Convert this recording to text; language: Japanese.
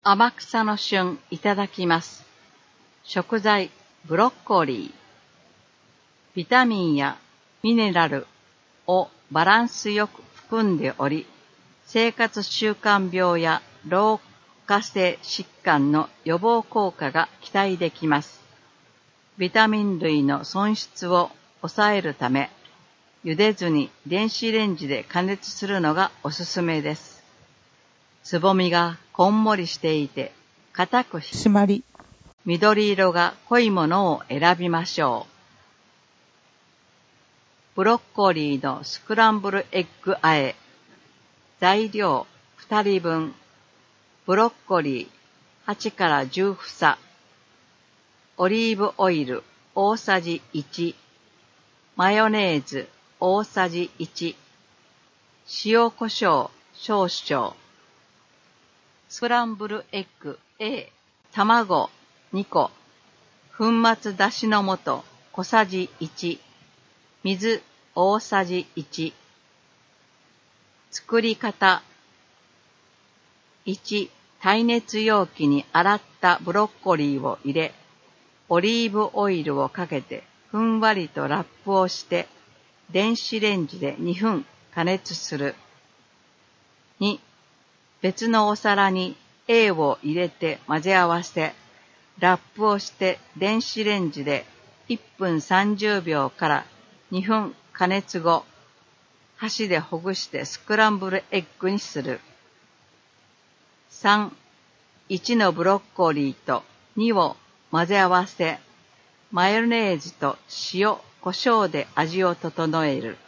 天草の旬いただきます。食材、ブロッコリー。ビタミンやミネラルをバランスよく含んでおり、生活習慣病や老化性疾患の予防効果が期待できます。ビタミン類の損失を抑えるため、茹でずに電子レンジで加熱するのがおすすめです。つぼみがこんもりしていて、硬く締まり、緑色が濃いものを選びましょう。ブロッコリーのスクランブルエッグ和え。材料2人分。ブロッコリー8から10房。オリーブオイル大さじ1。マヨネーズ大さじ1。塩コショウ少々。スクランブルエッグ A。卵2個。粉末だしの素小さじ1。水大さじ1。作り方。1、耐熱容器に洗ったブロッコリーを入れ、オリーブオイルをかけてふんわりとラップをして、電子レンジで2分加熱する。2、別のお皿に A を入れて混ぜ合わせ、ラップをして電子レンジで1分30秒から2分加熱後、箸でほぐしてスクランブルエッグにする。3、1のブロッコリーと2を混ぜ合わせ、マヨネーズと塩、胡椒で味を整える。